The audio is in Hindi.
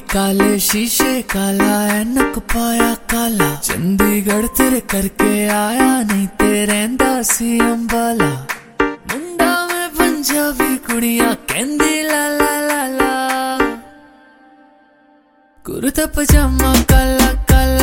काले शीशे काला ऐनक पाया काला, चंडीगढ़ तेरे करके आया नहीं तेरे सी अंबाला। मुंडा में पंजाबी कुड़ियां कहंदी ला ला ला ला, कुर्ता पजामा काला काला